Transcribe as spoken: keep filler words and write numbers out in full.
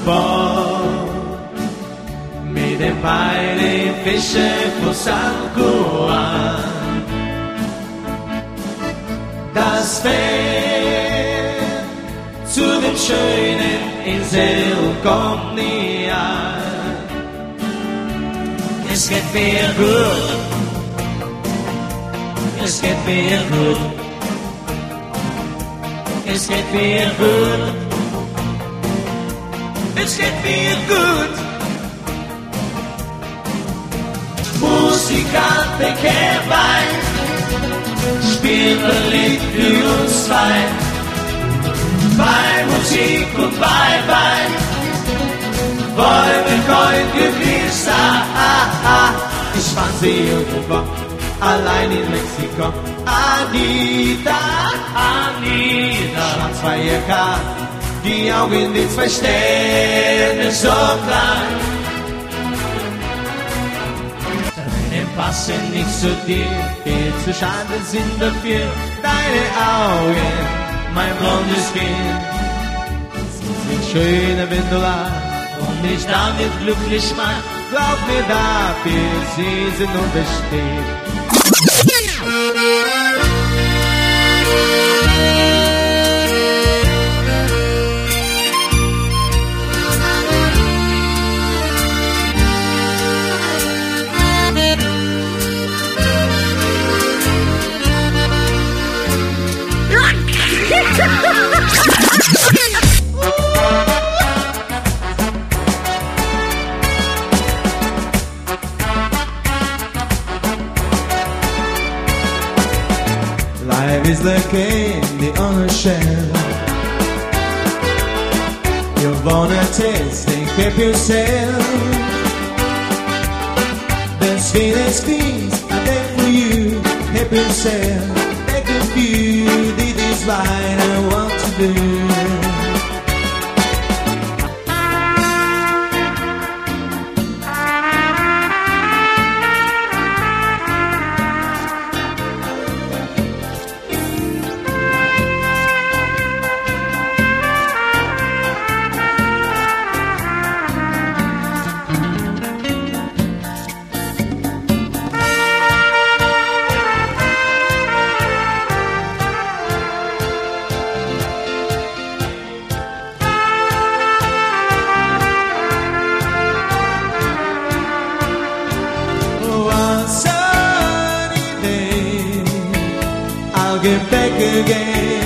Boot mit den beiden Fischen vor San Juan. Das fährt zu den schönen Inseln kommt nie an. Es geht mir gut, es geht mir gut, es geht mir gut, es geht mir gut. Musikanten Kehrbein spielt ein Lied für uns zwei. Bei Musik und bei Wein wollen wir kein Gefühl sein. Ich fand sie irgendwo allein in Mexiko. Anita, Anita, Schwarz-Weiß-Jacke, die Augen, die zwei Sterne so klein. Deine passen nicht zu dir, viel zu schade sind dafür deine Augen, mein blondes Kind. Sie sind schöner, wenn du lachst und mich damit glücklich machst. Glaub mir dafür, sie sind unbestimmt. Life is like candy on a shelf. You wanna taste and keep yourself. The sweetest things are there for you. Help yourself, take a few. This is what I want to do. Get back again.